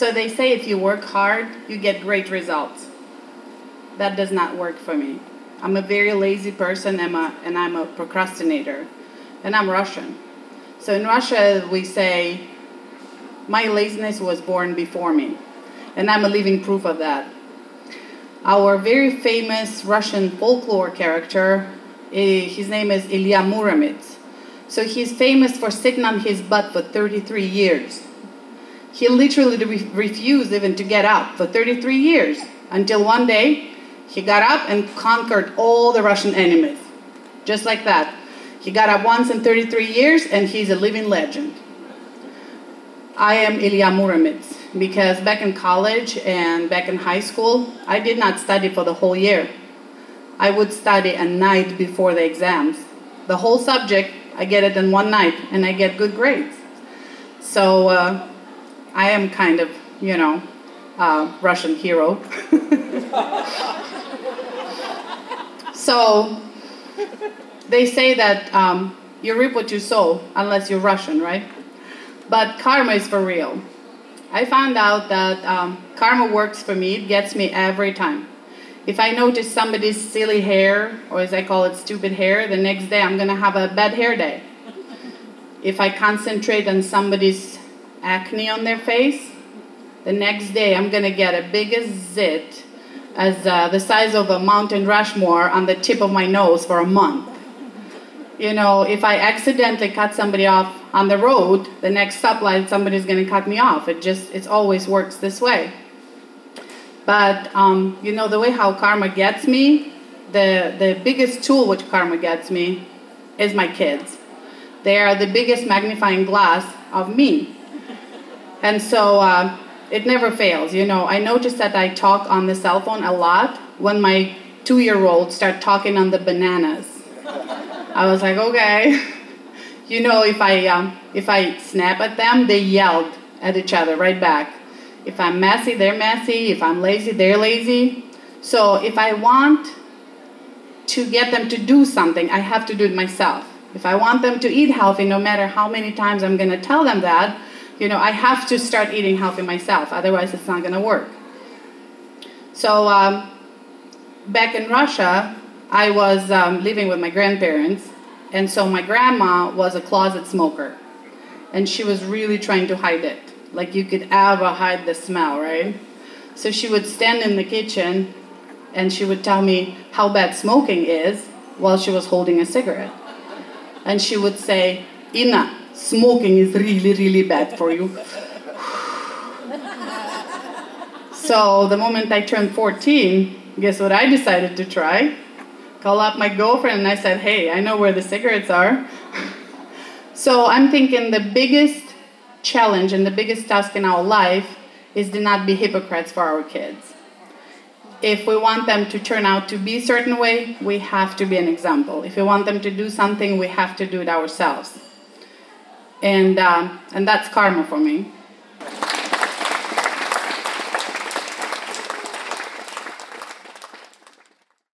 So they say if you work hard, you get great results. That does not work for me. I'm a very lazy person, and I'm a procrastinator. And I'm Russian. So in Russia, we say, my laziness was born before me. And I'm a living proof of that. Our very famous Russian folklore character, his name is Ilya Muromets. So he's famous for sitting on his butt for 33 years. He literally refused even to get up for 33 years, until one day he got up and conquered all the Russian enemies. Just like that. He got up once in 33 years, and he's a living legend. I am Ilya Muromets, because back in college and back in high school, I did not study for the whole year. I would study a night before the exams. The whole subject, I get it in one night, and I get good grades. So I am kind of, Russian hero. So they say that you reap what you sow, unless you're Russian, right? But karma is for real. I found out that karma works for me. It gets me every time. If I notice somebody's silly hair, or as I call it, stupid hair, the next day I'm going to have a bad hair day. If I concentrate on somebody's acne on their face, the next day I'm going to get a big zit as the size of a Mountain Rushmore on the tip of my nose for a month. If I accidentally cut somebody off on the road, the next stoplight, somebody's going to cut me off. It always works this way. But, the way how karma gets me, the biggest tool which karma gets me is my kids. They are the biggest magnifying glass of me. And so it never fails. I notice that I talk on the cell phone a lot when my 2-year-old start talking on the bananas. I was like, okay. If I snap at them, they yelled at each other right back. If I'm messy, they're messy. If I'm lazy, they're lazy. So if I want to get them to do something, I have to do it myself. If I want them to eat healthy, no matter how many times I'm going to tell them that, I have to start eating healthy myself. Otherwise, it's not going to work. So back in Russia, I was living with my grandparents. And so my grandma was a closet smoker. And she was really trying to hide it. Like you could ever hide the smell, right? So she would stand in the kitchen and she would tell me how bad smoking is while she was holding a cigarette. And she would say, Ina, smoking is really, really bad for you. So the moment I turned 14, guess what I decided to try? Call up my girlfriend and I said, hey, I know where the cigarettes are. So I'm thinking the biggest challenge and the biggest task in our life is to not be hypocrites for our kids. If we want them to turn out to be a certain way, we have to be an example. If we want them to do something, we have to do it ourselves. And that's karma for me.